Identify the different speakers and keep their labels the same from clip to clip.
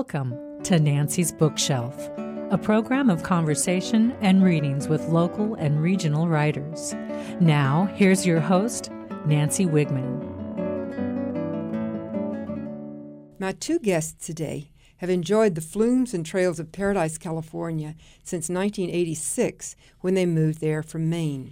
Speaker 1: Welcome to Nancy's Bookshelf, a program of conversation and readings with local and regional writers. Now, here's your host, Nancy Wigman.
Speaker 2: My two guests today have enjoyed the flumes and trails of Paradise, California since 1986 when they moved there from Maine.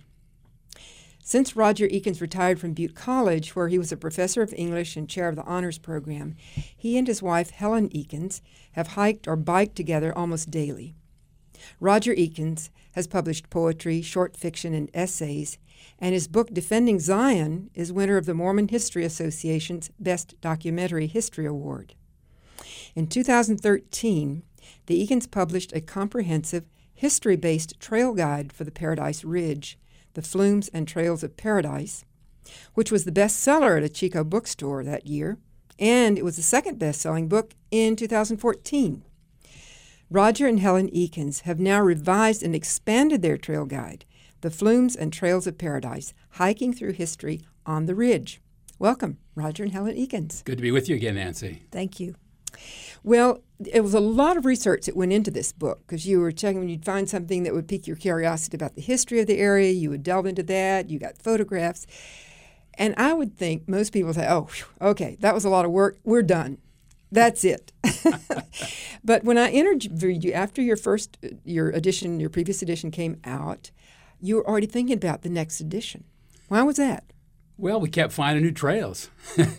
Speaker 2: Since Roger Ekins retired from Butte College, where he was a professor of English and chair of the honors program, he and his wife, Helen Ekins, have hiked or biked together almost daily. Roger Ekins has published poetry, short fiction, and essays, and his book, Defending Zion, is winner of the Mormon History Association's Best Documentary History Award. In 2013, the Ekins published a comprehensive, history-based trail guide for the Paradise Ridge, The Flumes and Trails of Paradise, which was the bestseller at a Chico bookstore that year, and it was the second best-selling book in 2014. Roger and Helen Ekins have now revised and expanded their trail guide, The Flumes and Trails of Paradise, Hiking Through History on the Ridge. Welcome, Roger and Helen Ekins.
Speaker 3: Good to be with you again, Nancy.
Speaker 4: Thank you.
Speaker 2: Well, it was a lot of research that went into this book because you were checking when you'd find something that would pique your curiosity about the history of the area, you would delve into that, you got photographs. And I would think most people say, oh, okay, that was a lot of work, we're done. That's it. But when I interviewed you after your previous edition came out, you were already thinking about the next edition. Why was that?
Speaker 3: Well, we kept finding new trails,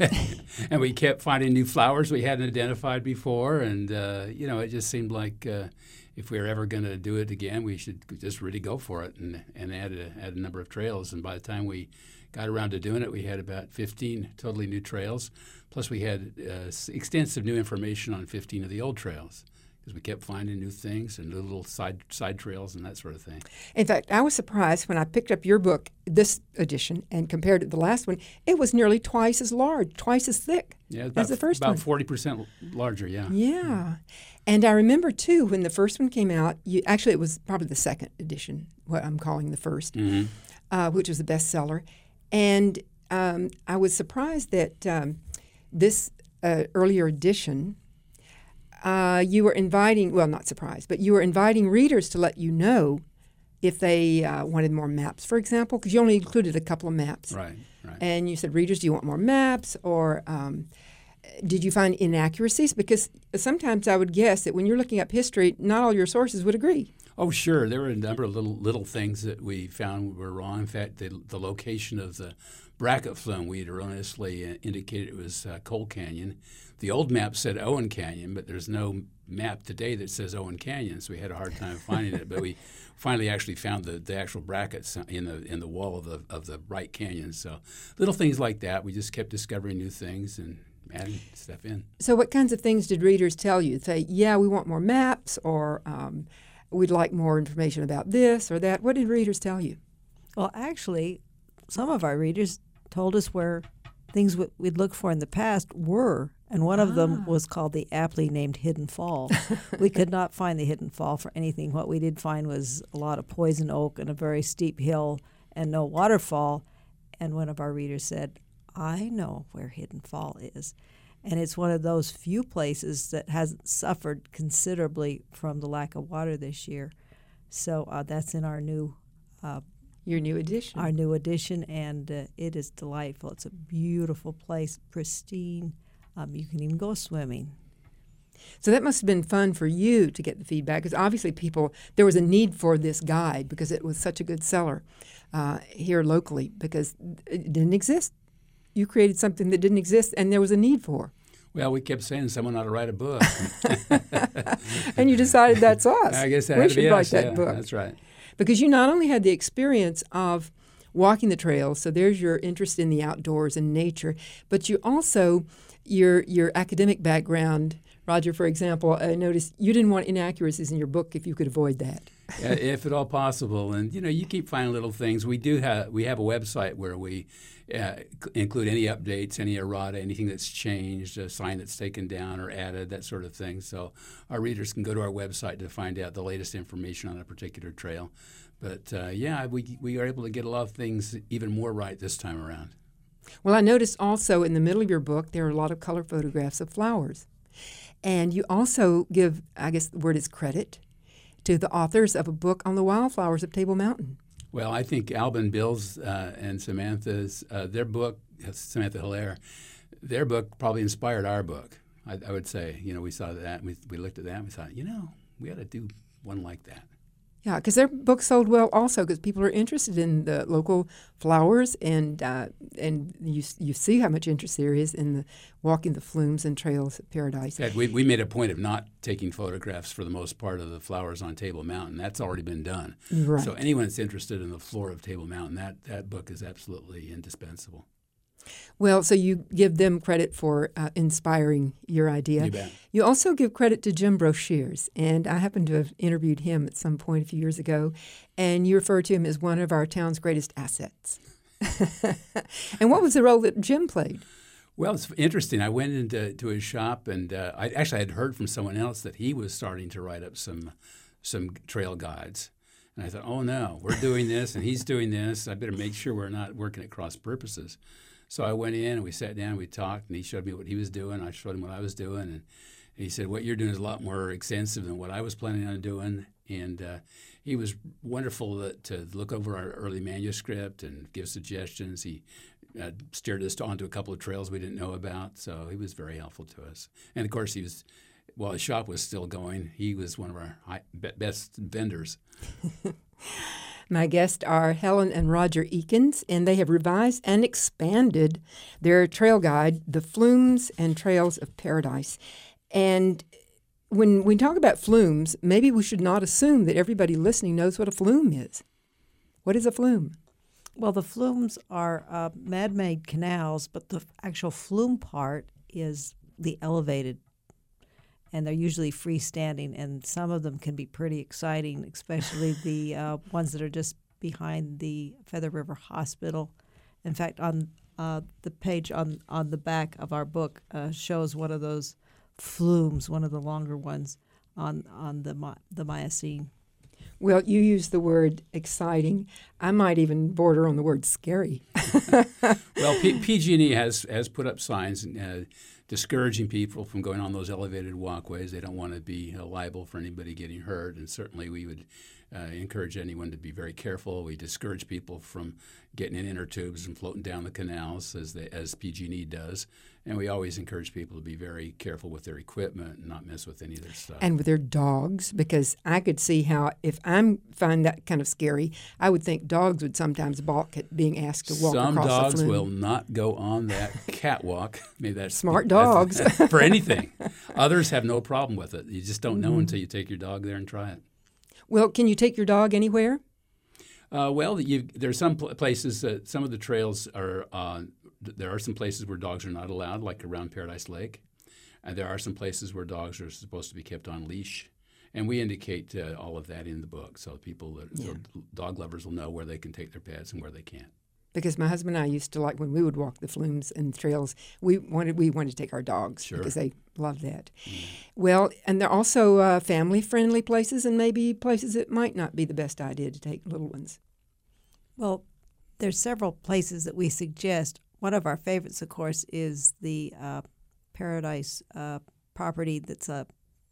Speaker 3: and we kept finding new flowers we hadn't identified before, and it just seemed like if we were ever going to do it again, we should just really go for it and add a number of trails. And by the time we got around to doing it, we had about 15 totally new trails, plus we had extensive new information on 15 of the old trails. Because we kept finding new things and little side trails and that sort of thing.
Speaker 2: In fact, I was surprised when I picked up your book, this edition, and compared it to the last one. It was nearly twice as large, twice as thick as the first one.
Speaker 3: About 40% larger, yeah.
Speaker 2: Yeah. And I remember, too, when the first one came out, actually it was probably the second edition, what I'm calling the first, which was the bestseller. And I was surprised that this earlier edition, you were inviting, well, not surprised, but you were inviting readers to let you know if they wanted more maps, for example, because you only included a couple of maps.
Speaker 3: Right.
Speaker 2: And you said, readers, do you want more maps? Or did you find inaccuracies? Because sometimes I would guess that when you're looking up history, not all your sources would agree.
Speaker 3: Oh, sure. There were a number of little things that we found were wrong. In fact, the location of the Brackett Flume, we had erroneously indicated it was Coal Canyon. The old map said Owen Canyon, but there's no map today that says Owen Canyon, so we had a hard time finding it. But we finally actually found the actual brackets in the wall of the right canyon. So little things like that. We just kept discovering new things and adding stuff in.
Speaker 2: So what kinds of things did readers tell you? Say, yeah, we want more maps, or we'd like more information about this or that. What did readers tell you?
Speaker 4: Well, actually, some of our readers told us where things we'd looked for in the past were, and one of them was called the aptly named Hidden Fall. We could not find the Hidden Fall for anything. What we did find was a lot of poison oak and a very steep hill and no waterfall. And one of our readers said, I know where Hidden Fall is. And it's one of those few places that hasn't suffered considerably from the lack of water this year. So that's in our new
Speaker 2: your new edition.
Speaker 4: Our new edition, and it is delightful. It's a beautiful place, pristine. You can even go swimming.
Speaker 2: So that must have been fun for you to get the feedback, because obviously there was a need for this guide because it was such a good seller here locally because it didn't exist. You created something that didn't exist and there was a need for.
Speaker 3: Well, we kept saying someone ought to write a book.
Speaker 2: And you decided that's us.
Speaker 3: I guess that
Speaker 2: we
Speaker 3: had to
Speaker 2: should
Speaker 3: be
Speaker 2: write
Speaker 3: us.
Speaker 2: that
Speaker 3: Yeah,
Speaker 2: book.
Speaker 3: that's right.
Speaker 2: Because you not only had the experience of walking the trails, so there's your interest in the outdoors and nature, but you also, your academic background. Roger, for example, I noticed you didn't want inaccuracies in your book if you could avoid that.
Speaker 3: If at all possible. And, you keep finding little things. We have a website where we include any updates, any errata, anything that's changed, a sign that's taken down or added, that sort of thing. So our readers can go to our website to find out the latest information on a particular trail. But, we are able to get a lot of things even more right this time around.
Speaker 2: Well, I noticed also in the middle of your book there are a lot of color photographs of flowers. And you also give, I guess the word is credit, to the authors of a book on the wildflowers of Table Mountain.
Speaker 3: Well, I think Alban Bill's and Samantha's, their book, Samantha Hilaire, their book probably inspired our book. I would say, we saw that, and we looked at that, and we thought, we ought to do one like that.
Speaker 2: Yeah, because their book sold well also because people are interested in the local flowers, and you see how much interest there is in the walking the flumes and trails of paradise.
Speaker 3: Yeah, we made a point of not taking photographs for the most part of the flowers on Table Mountain. That's already been done.
Speaker 2: Right.
Speaker 3: So anyone that's interested in the flora of Table Mountain, that book is absolutely indispensable.
Speaker 2: Well, so you give them credit for inspiring your idea.
Speaker 3: You bet.
Speaker 2: You also give credit to Jim Broshears, and I happen to have interviewed him at some point a few years ago, and you refer to him as one of our town's greatest assets. And what was the role that Jim played?
Speaker 3: Well, it's interesting. I went into his shop, and I had heard from someone else that he was starting to write up some trail guides. And I thought, oh, no, we're doing this, and he's doing this. I better make sure we're not working at cross purposes. So I went in, and we sat down, we talked, and he showed me what he was doing. I showed him what I was doing, and he said, what you're doing is a lot more extensive than what I was planning on doing. And he was wonderful to look over our early manuscript and give suggestions. He steered us onto a couple of trails we didn't know about, so he was very helpful to us. And, of course, while his shop was still going, he was one of our best vendors.
Speaker 2: My guests are Helen and Roger Eakins, and they have revised and expanded their trail guide, The Flumes and Trails of Paradise. And when we talk about flumes, maybe we should not assume that everybody listening knows what a flume is. What is a flume?
Speaker 4: Well, the flumes are man-made canals, but the actual flume part is the elevated, and they're usually freestanding, and some of them can be pretty exciting, especially the ones that are just behind the Feather River Hospital. In fact, on the page on the back of our book shows one of those flumes, one of the longer ones on the Miocene.
Speaker 2: Well, you use the word exciting. I might even border on the word scary.
Speaker 3: Well, PG&E has put up signs discouraging people from going on those elevated walkways. They don't want to be liable for anybody getting hurt, and certainly we would encourage anyone to be very careful. We discourage people from getting in inner tubes and floating down the canals as PG&E does, and we always encourage people to be very careful with their equipment and not mess with any of their stuff.
Speaker 2: And with their dogs, because I could see how if I find that kind of scary, I would think dogs would sometimes balk at being asked to walk across a flume.
Speaker 3: Some dogs will not go on that catwalk. Maybe that's
Speaker 2: smart dogs
Speaker 3: for anything. Others have no problem with it. You just don't know until you take your dog there and try it.
Speaker 2: Well, can you take your dog anywhere?
Speaker 3: There's some places. Some of the trails are. There are some places where dogs are not allowed, like around Paradise Lake, and there are some places where dogs are supposed to be kept on leash. And we indicate all of that in the book, so so dog lovers will know where they can take their pets and where they can't.
Speaker 2: Because my husband and I used to like when we would walk the flumes and trails, we wanted to take our dogs because they love that. Well, and they're also family-friendly places and maybe places that might not be the best idea to take little ones.
Speaker 4: Well, there's several places that we suggest. One of our favorites, of course, is the Paradise property that's a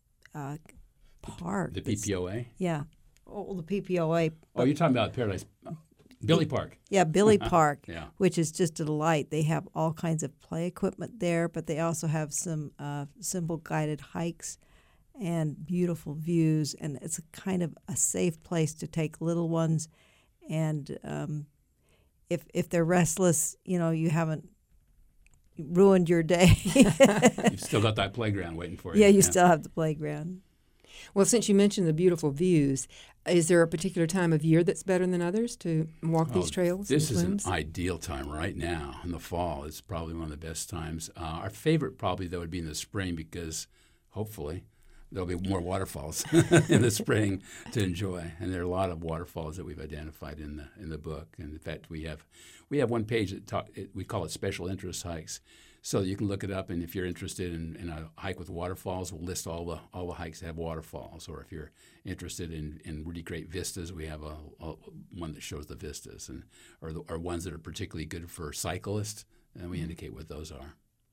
Speaker 4: park.
Speaker 3: The PPOA?
Speaker 4: Yeah. Oh, the PPOA.
Speaker 3: Oh, you're talking about Paradise Billy Park.
Speaker 4: Yeah, Billy Park,
Speaker 3: Yeah.
Speaker 4: which is just a delight. They have all kinds of play equipment there, but they also have some simple guided hikes and beautiful views, and it's a kind of a safe place to take little ones. And if they're restless, you haven't ruined your day.
Speaker 3: You've still got that playground waiting for you.
Speaker 4: Yeah, you still have the playground.
Speaker 2: Well, since you mentioned the beautiful views, is there a particular time of year that's better than others to walk these trails?
Speaker 3: This
Speaker 2: and
Speaker 3: is
Speaker 2: flumes?
Speaker 3: an ideal time right now. In the fall, it's probably one of the best times. Our favorite probably, though, would be in the spring because hopefully there'll be more waterfalls in the spring to enjoy. And there are a lot of waterfalls that we've identified in the book. And in fact, we have one page that we call it special interest hikes. So you can look it up, and if you're interested in a hike with waterfalls, we'll list all the hikes that have waterfalls. Or if you're interested in really great vistas, we have one that shows the vistas, or ones that are particularly good for cyclists, and we indicate what those are.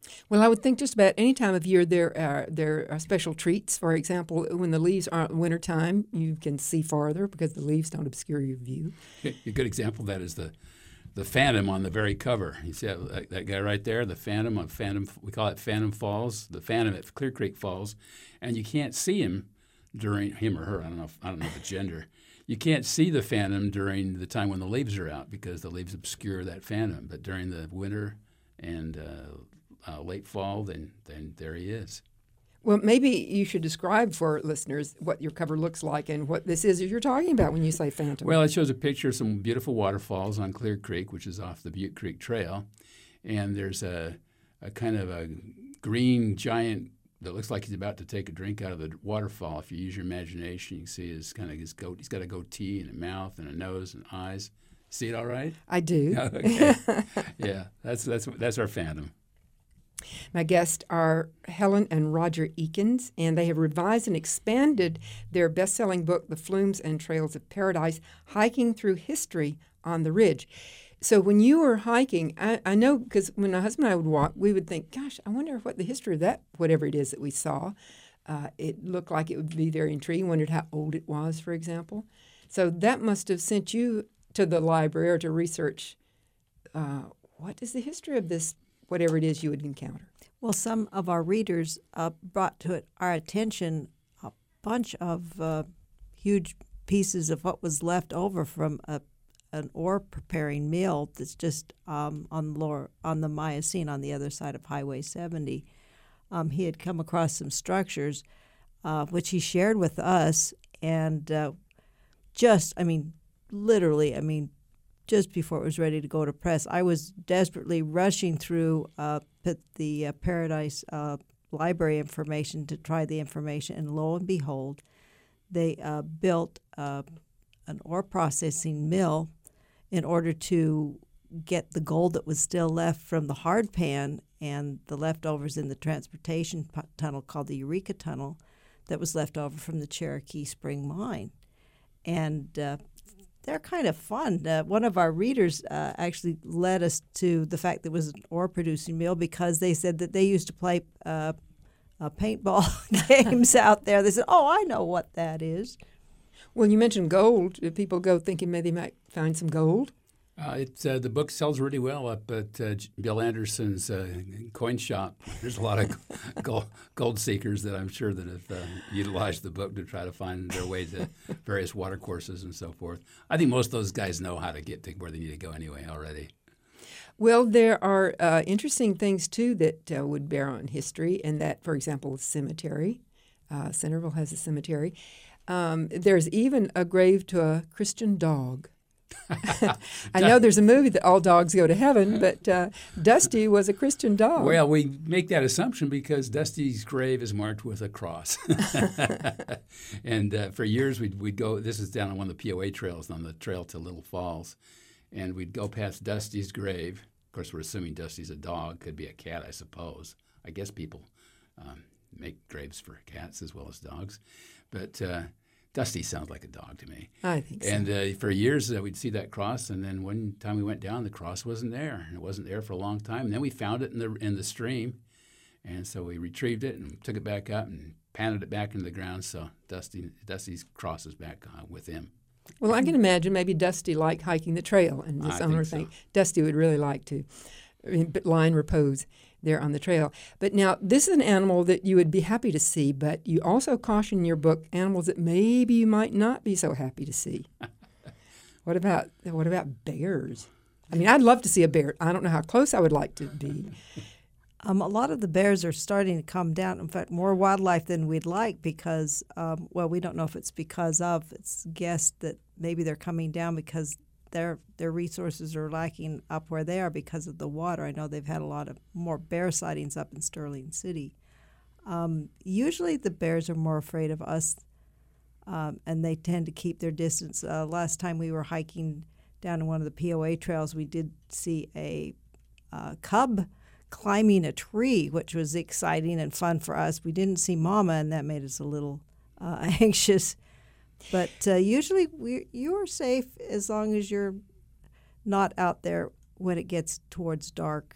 Speaker 2: Well, I would think just about any time of year there are special treats. For example, when the leaves are wintertime, you can see farther because the leaves don't obscure your view.
Speaker 3: A good example of that is the phantom on the very cover. You see that guy right there, the phantom of Phantom. We call it Phantom Falls, the phantom at Clear Creek Falls, and you can't see him during him or her. I don't know the gender. You can't see the phantom during the time when the leaves are out because the leaves obscure that phantom. But during the winter and late fall, then there he is.
Speaker 2: Well, maybe you should describe for listeners what your cover looks like and what this is you're talking about when you say phantom.
Speaker 3: Well, it shows a picture of some beautiful waterfalls on Clear Creek, which is off the Butte Creek Trail. And there's a kind of a green giant that looks like he's about to take a drink out of the waterfall. If you use your imagination, you can see his goat. He's got a goatee and a mouth and a nose and eyes. See it all right?
Speaker 2: I do.
Speaker 3: Okay. Yeah, that's our phantom.
Speaker 2: My guests are Helen and Roger Eakins, and they have revised and expanded their best-selling book, The Flumes and Trails of Paradise, Hiking Through History on the Ridge. So when you were hiking, I know because when my husband and I would walk, we would think, gosh, I wonder what the history of that, whatever it is that we saw. It looked like it would be very intriguing, wondered how old it was, for example. So that must have sent you to the library or to research what is the history of this, whatever it is you would encounter.
Speaker 4: Well, some of our readers brought to our attention a bunch of huge pieces of what was left over from an ore preparing mill that's just on the Miocene on the other side of Highway 70. He had come across some structures which he shared with us, and literally, just before it was ready to go to press, I was desperately rushing through the Paradise library information to try the information, and lo and behold, they built an ore processing mill in order to get the gold that was still left from the hard pan and the leftovers in the transportation tunnel called the Eureka Tunnel that was left over from the Cherokee Spring Mine. And they're kind of fun. One of our readers actually led us to the fact that it was an ore-producing mill because they said that they used to play paintball games out there. They said, oh, I know what that is.
Speaker 2: Well, you mentioned gold. Do people go thinking maybe they might find some gold?
Speaker 3: The book sells really well up at Bill Anderson's coin shop. There's a lot of gold seekers that I'm sure that have utilized the book to try to find their way to various watercourses and so forth. I think most of those guys know how to get to where they need to go anyway already.
Speaker 2: Well, there are interesting things, too, that would bear on history, and that, for example, cemetery. Centerville has a cemetery. There's even a grave to a Christian dog. I know there's a movie that all dogs go to heaven, but Dusty was a Christian dog.
Speaker 3: Well, we make that assumption because Dusty's grave is marked with a cross. And for years we'd go, this is down on one of the POA trails, on the trail to Little Falls, and we'd go past Dusty's grave. Of course, we're assuming Dusty's a dog, could be a cat, I suppose. I guess people make graves for cats as well as dogs. But Dusty sounds like a dog to me.
Speaker 2: I think so.
Speaker 3: And for years we'd see that cross, and then one time we went down, the cross wasn't there. And it wasn't there for a long time. And then we found it in the stream, and so we retrieved it and took it back up and pounded it back into the ground. So Dusty's cross is back with him.
Speaker 2: Well, I can imagine maybe Dusty liked hiking the trail, and this owner think Dusty would really like to line repose there on the trail. But now, this is an animal that you would be happy to see, but you also caution in your book animals that maybe you might not be so happy to see. What about bears? I mean, I'd love to see a bear. I don't know how close I would like to be.
Speaker 4: A lot of the bears are starting to come down. In fact, more wildlife than we'd like because, we don't know if it's because of. It's guessed that maybe they're coming down because their resources are lacking up where they are because of the water. I know they've had a lot of more bear sightings up in Sterling City. Usually the bears are more afraid of us, and they tend to keep their distance. Last time we were hiking down in one of the POA trails, we did see a cub climbing a tree, which was exciting and fun for us. We didn't see Mama, and that made us a little anxious. But usually you're safe as long as you're not out there when it gets towards dark.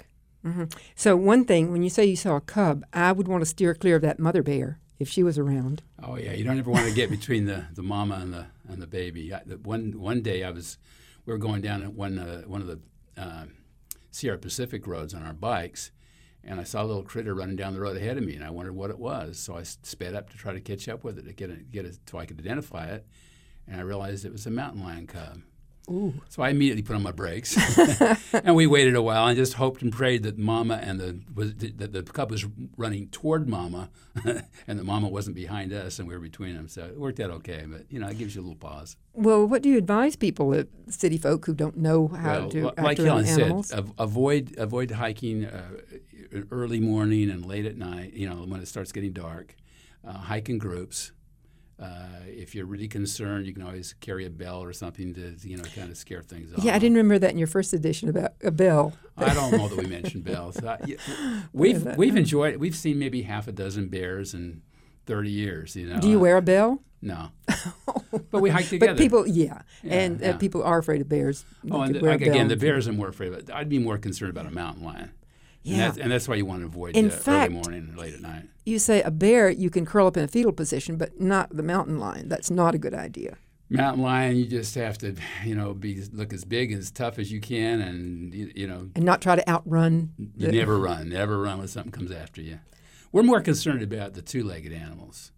Speaker 2: So one thing, when you say you saw a cub, I would want to steer clear of that mother bear if she was around.
Speaker 3: Oh yeah, you don't ever want to get between the mama and the baby. One day we were going down one of the Sierra Pacific roads on our bikes, and I saw a little critter running down the road ahead of me, and I wondered what it was. So I sped up to try to catch up with it to get it so I could identify it, and I realized it was a mountain lion cub.
Speaker 2: Ooh.
Speaker 3: So I immediately put on my brakes, and we waited a while and just hoped and prayed that Mama that the cub was running toward Mama, and that Mama wasn't behind us and we were between them. So it worked out okay, but it gives you a little pause.
Speaker 2: Well, what do you advise people, city folk who don't know how to act
Speaker 3: like
Speaker 2: around
Speaker 3: Helen
Speaker 2: animals?
Speaker 3: said, avoid hiking early morning and late at night. When it starts getting dark, hike in groups. If you're really concerned, you can always carry a bell or something to kind of scare things off.
Speaker 2: Yeah, I didn't remember that in your first edition about a bell.
Speaker 3: I don't know that we mentioned bells. We've enjoyed it. We've seen maybe half a dozen bears in 30 years.
Speaker 2: Do you wear a bell?
Speaker 3: No, but we hike together.
Speaker 2: But people, people are afraid of bears.
Speaker 3: Again, the bears I'm more afraid of. I'd be more concerned about a mountain lion.
Speaker 2: Yeah.
Speaker 3: And that's why you want to avoid early morning and late at night.
Speaker 2: You say a bear, you can curl up in a fetal position, but not the mountain lion. That's not a good idea.
Speaker 3: Mountain lion, you just have to, look as big and as tough as you can, and
Speaker 2: and not try to outrun.
Speaker 3: Never run when something comes after you. We're more concerned about the two-legged animals.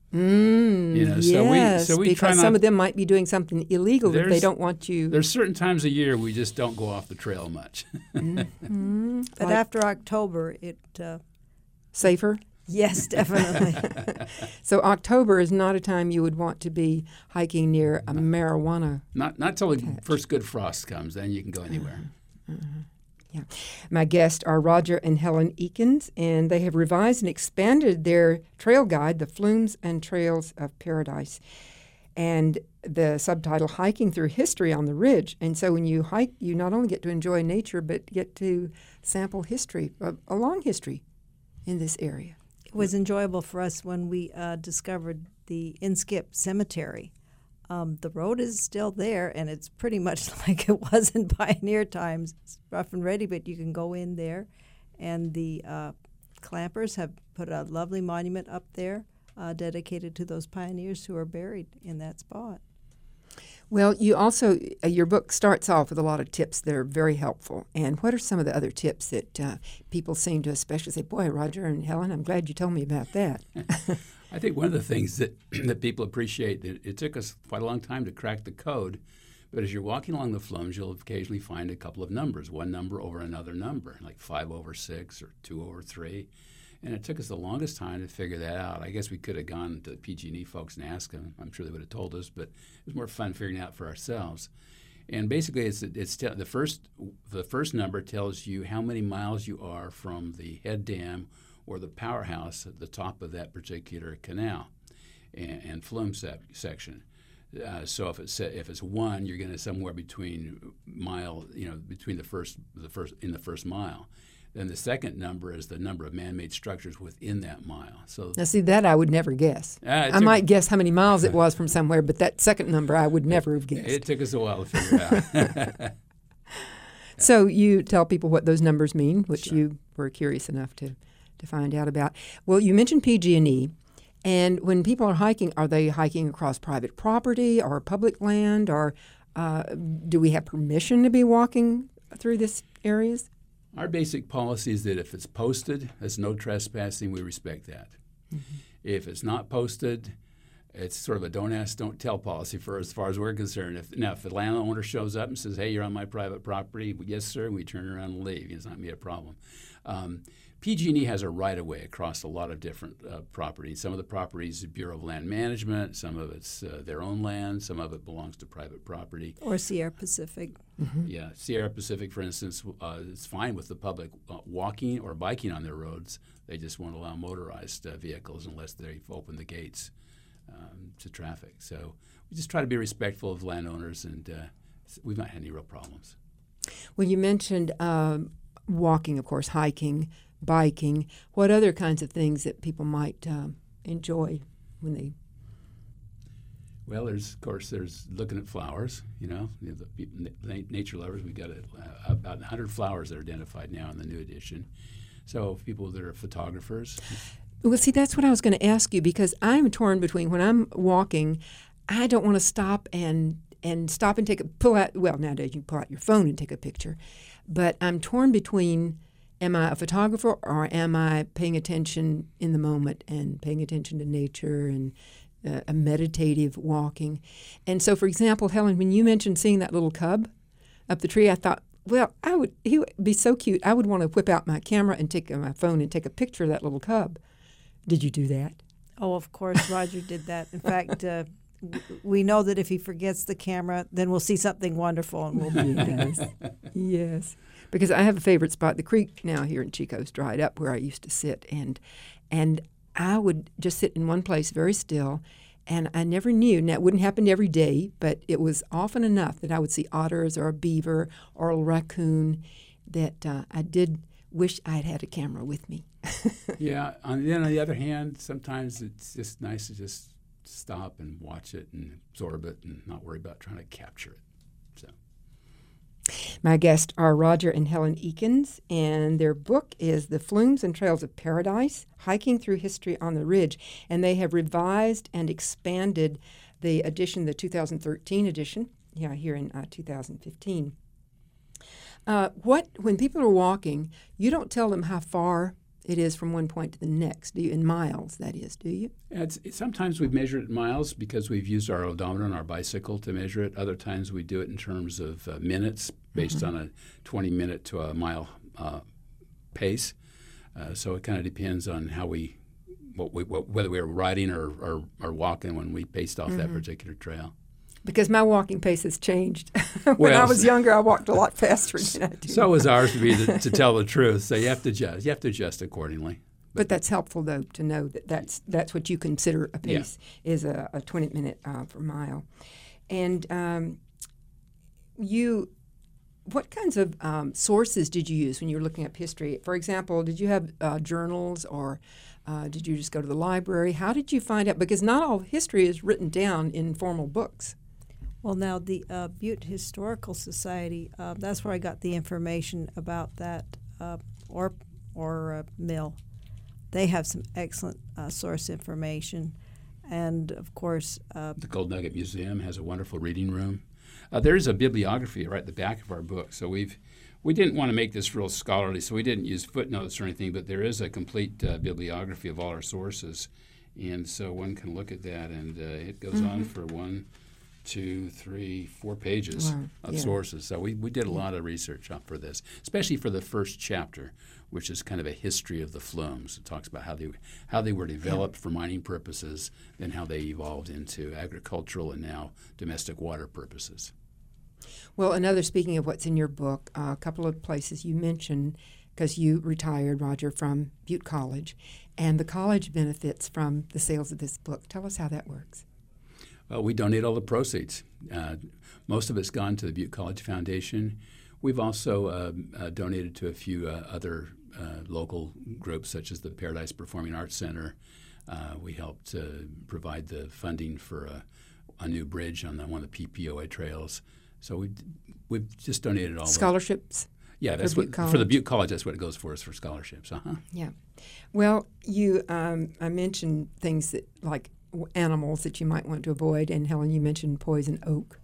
Speaker 2: Yes,
Speaker 3: so we try
Speaker 2: because some of them might be doing something illegal if they don't want you.
Speaker 3: There's certain times a year we just don't go off the trail much.
Speaker 4: But after October, it
Speaker 2: safer.
Speaker 4: Yes, definitely.
Speaker 2: So October is not a time you would want to be hiking near a marijuana.
Speaker 3: Not until the first good frost comes. Then you can go anywhere.
Speaker 2: Yeah. My guests are Roger and Helen Eakins, and they have revised and expanded their trail guide, The Flumes and Trails of Paradise, and the subtitle, Hiking Through History on the Ridge. And so when you hike, you not only get to enjoy nature, but get to sample history, a long history in this area.
Speaker 4: It was enjoyable for us when we discovered the Inskip Cemetery. The road is still there, and it's pretty much like it was in pioneer times. It's rough and ready, but you can go in there. And the Clampers have put a lovely monument up there dedicated to those pioneers who are buried in that spot.
Speaker 2: Well, you also, your book starts off with a lot of tips that are very helpful. And what are some of the other tips that people seem to especially say, boy, Roger and Helen, I'm glad you told me about that?
Speaker 3: I think one of the things that people appreciate, it took us quite a long time to crack the code, but as you're walking along the flumes, you'll occasionally find a couple of numbers, one number over another number, like 5 over 6 or 2 over 3. And it took us the longest time to figure that out. I guess we could have gone to the PG&E folks and asked them. I'm sure they would have told us, but it was more fun figuring it out for ourselves. And basically, the first number tells you how many miles you are from the head dam or the powerhouse at the top of that particular canal and flume section. So if it's 1, you're going to somewhere between the first mile. Then the second number is the number of man-made structures within that mile. So
Speaker 2: now, see, that I would never guess. I might guess how many miles it was from somewhere, but that second number I would never have guessed.
Speaker 3: It took us a while to figure it out.
Speaker 2: So you tell people what those numbers mean, which
Speaker 3: Sure.
Speaker 2: you were curious enough to find out about. Well, you mentioned PG&E, and when people are they hiking across private property or public land, or do we have permission to be walking through these areas?
Speaker 3: Our basic policy is that if it's posted as no trespassing, we respect that. Mm-hmm. If it's not posted, it's sort of a don't ask, don't tell policy as far as we're concerned. If the landowner shows up and says, hey, you're on my private property, yes, sir, and we turn around and leave, it's not going to be a problem. PG&E has a right-of-way across a lot of different properties. Some of the properties, the Bureau of Land Management, some of it's their own land, some of it belongs to private property.
Speaker 4: Or Sierra Pacific.
Speaker 2: Mm-hmm.
Speaker 3: Yeah, Sierra Pacific, for instance, is fine with the public walking or biking on their roads. They just won't allow motorized vehicles unless they've opened the gates to traffic. So we just try to be respectful of landowners, and we've not had any real problems.
Speaker 2: Well, you mentioned walking, of course, hiking, biking. What other kinds of things that people might enjoy when they...
Speaker 3: Well, there's looking at flowers. The nature lovers. We've got about 100 flowers that are identified now in the new edition. So people that are photographers.
Speaker 2: Well, see, that's what I was going to ask you, because I'm torn between when I'm walking, I don't want to stop and pull out. Well, nowadays you can pull out your phone and take a picture, but I'm torn between, am I a photographer or am I paying attention in the moment and paying attention to nature and a meditative walking? And so, for example, Helen, when you mentioned seeing that little cub up the tree, I thought, well, he would be so cute. I would want to whip out my camera and take my phone and take a picture of that little cub. Did you do that?
Speaker 4: Oh, of course, Roger did that. In fact, we know that if he forgets the camera, then we'll see something wonderful, and we'll be
Speaker 2: Yes. Because I have a favorite spot. The creek now here in Chico's dried up where I used to sit, and I would just sit in one place very still, and I never knew. Now, it wouldn't happen every day, but it was often enough that I would see otters or a beaver or a raccoon that I did wish I'd had a camera with me.
Speaker 3: Yeah. Then on the other hand, sometimes it's just nice to just stop and watch it and absorb it and not worry about trying to capture it. So,
Speaker 2: my guests are Roger and Helen Ekins, and their book is The Flumes and Trails of Paradise, Hiking Through History on the Ridge. And they have revised and expanded the edition, the 2013 edition, here in 2015. When people are walking, you don't tell them how far it is from one point to the next, do you? In miles, that is, do you?
Speaker 3: Sometimes we've measured it in miles because we've used our odometer on our bicycle to measure it. Other times we do it in terms of minutes based on a 20-minute to a mile pace. So it kind of depends on how whether we were riding or walking when we paced off that particular trail.
Speaker 2: Because my walking pace has changed. When I was younger, I walked a lot faster than I do.
Speaker 3: So was ours, to tell the truth. So you have to adjust. You have to adjust accordingly.
Speaker 2: But that's helpful, though, to know that that's what you consider a pace, is a 20-minute per mile. And what kinds of sources did you use when you were looking up history? For example, did you have journals, or did you just go to the library? How did you find out? Because not all history is written down in formal books.
Speaker 4: Well, now the Butte Historical Society, that's where I got the information about that or mill. They have some excellent source information. And, of course,
Speaker 3: the Gold Nugget Museum has a wonderful reading room. There's a bibliography right at the back of our book. So we didn't want to make this real scholarly, so we didn't use footnotes or anything, but there is a complete bibliography of all our sources. And so one can look at that, and it goes on for 1, 2, 3, 4 pages of sources. So we did a lot of research for this, especially for the first chapter, which is kind of a history of the flumes. It talks about how they were developed for mining purposes, then how they evolved into agricultural and now domestic water purposes.
Speaker 2: Well, speaking of what's in your book, a couple of places you mentioned, because you retired, Roger, from Butte College, and the college benefits from the sales of this book. Tell us how that works.
Speaker 3: Well, we donate all the proceeds. Most of it's gone to the Butte College Foundation. We've also donated to a few other local groups, such as the Paradise Performing Arts Center. We helped provide the funding for a new bridge on one of the PPOA trails. So we've just donated all
Speaker 2: scholarships.
Speaker 3: Yeah, that's for the Butte College. That's what it goes for, is for scholarships.
Speaker 2: Yeah. Well, I mentioned things that like animals that you might want to avoid, and Helen, you mentioned poison oak.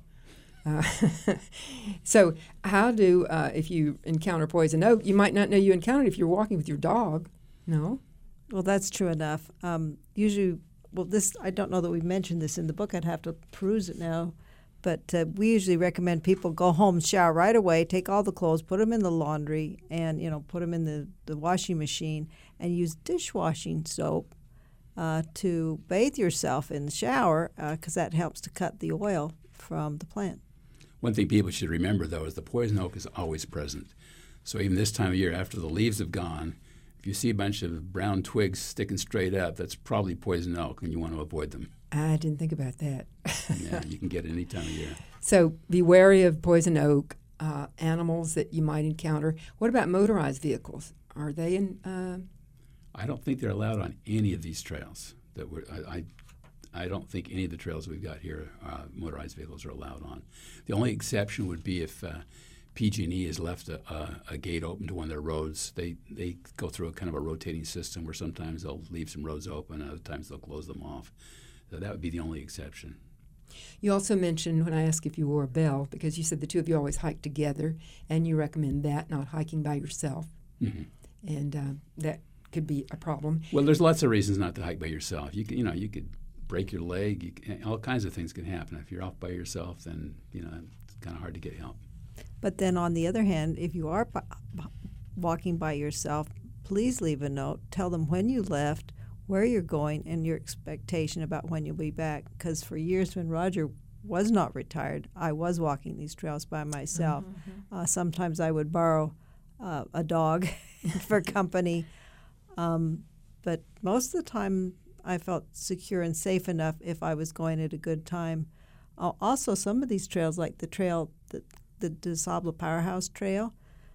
Speaker 2: So how if you encounter poison oak, you might not know you encountered it if you're walking with your dog. No?
Speaker 4: Well, that's true enough. Usually, I don't know that we mentioned this in the book. I'd have to peruse it now. But we usually recommend people go home, shower right away, take all the clothes, put them in the laundry, and put them in the washing machine, and use dishwashing soap to bathe yourself in the shower, because that helps to cut the oil from the plant.
Speaker 3: One thing people should remember, though, is the poison oak is always present. So even this time of year, after the leaves have gone, if you see a bunch of brown twigs sticking straight up, that's probably poison oak, and you want to avoid them.
Speaker 2: I didn't think about that.
Speaker 3: Yeah, you can get it any time of year.
Speaker 2: So be wary of poison oak, animals that you might encounter. What about motorized vehicles? Are they in?
Speaker 3: I don't think they're allowed on any of these trails. I don't think any of the trails we've got here, motorized vehicles are allowed on. The only exception would be if PG&E has left a gate open to one of their roads. They go through a kind of a rotating system where sometimes they'll leave some roads open, and other times they'll close them off. So that would be the only exception.
Speaker 2: You also mentioned when I asked if you wore a bell, because you said the two of you always hike together, and you recommend that, not hiking by yourself. Mm-hmm. And that could be a problem.
Speaker 3: Well, there's lots of reasons not to hike by yourself. You could break your leg. All kinds of things can happen. If you're off by yourself, then it's kind of hard to get help.
Speaker 4: But then on the other hand, if you are walking by yourself, please leave a note. Tell them when you left, where you're going, and your expectation about when you'll be back. Because for years when Roger was not retired, I was walking these trails by myself. Mm-hmm. Sometimes I would borrow a dog for company. But most of the time I felt secure and safe enough if I was going at a good time. Also, some of these trails, like the trail, the DeSable Powerhouse Trail,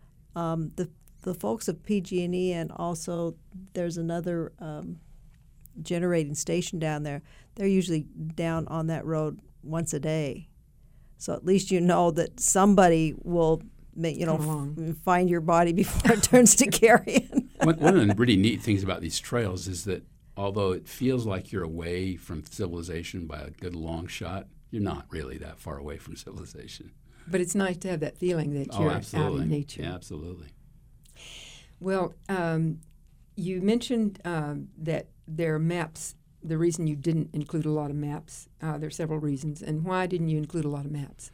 Speaker 4: the folks of PG&E, and also there's another generating station down there, they're usually down on that road once a day. So at least you know that somebody will find your body before it turns to carrion.
Speaker 3: One of the really neat things about these trails is that although it feels like you're away from civilization by a good long shot, you're not really that far away from civilization.
Speaker 2: But it's nice to have that feeling that you're out in nature.
Speaker 3: Yeah, absolutely.
Speaker 2: Well, you mentioned that there are maps. The reason you didn't include a lot of maps, there are several reasons. And why didn't you include a lot of maps?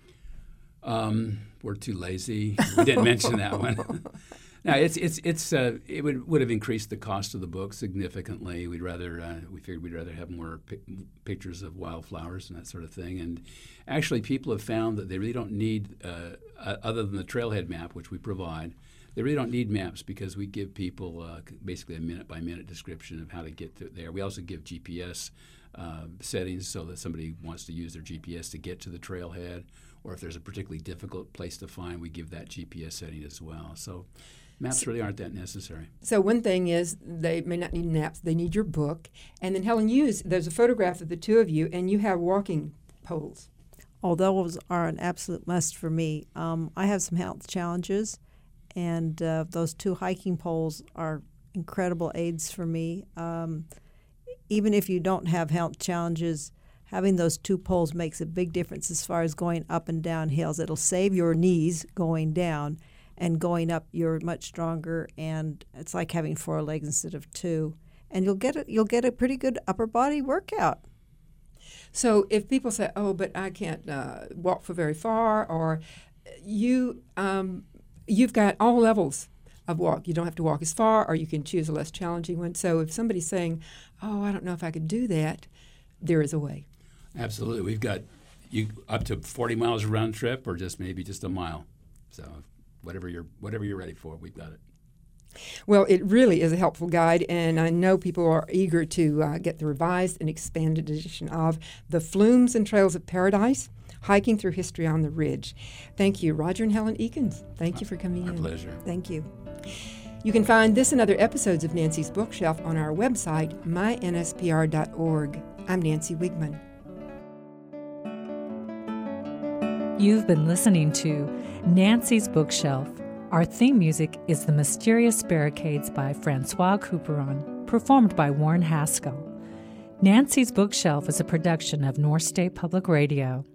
Speaker 3: We're too lazy. We didn't mention that one. No, it would have increased the cost of the book significantly. We figured we'd rather have more pictures of wildflowers and that sort of thing. And actually, people have found that they really don't need, other than the trailhead map, which we provide, they really don't need maps because we give people basically a minute-by-minute description of how to get there. We also give GPS settings so that somebody wants to use their GPS to get to the trailhead, or if there's a particularly difficult place to find, we give that GPS setting as well. So maps really aren't that necessary.
Speaker 2: So one thing is they may not need maps, they need your book. And then Helen, there's a photograph of the two of you, and you have walking poles.
Speaker 4: Oh, those are an absolute must for me. I have some health challenges, and those two hiking poles are incredible aids for me. Even if you don't have health challenges, having those two poles makes a big difference as far as going up and down hills. It'll save your knees going down, and going up you're much stronger, and it's like having 4 legs instead of 2. And you'll get a pretty good upper body workout.
Speaker 2: So if people say, "Oh, but I can't walk for very far," or you've got all levels of walk. You don't have to walk as far, or you can choose a less challenging one. So if somebody's saying, "Oh, I don't know if I could do that," there is a way.
Speaker 3: Absolutely. We've got you up to 40 miles round trip, or maybe just a mile. So whatever you're ready for, we've got it.
Speaker 2: Well, it really is a helpful guide, and I know people are eager to get the revised and expanded edition of The Flumes and Trails of Paradise, Hiking Through History on the Ridge. Thank you, Roger and Helen Ekins. Thank you for coming in.
Speaker 3: My pleasure.
Speaker 4: Thank you.
Speaker 2: You can find this and other episodes of Nancy's Bookshelf on our website, mynspr.org. I'm Nancy Wigman.
Speaker 1: You've been listening to Nancy's Bookshelf. Our theme music is The Mysterious Barricades by Francois Couperin, performed by Warren Haskell. Nancy's Bookshelf is a production of North State Public Radio.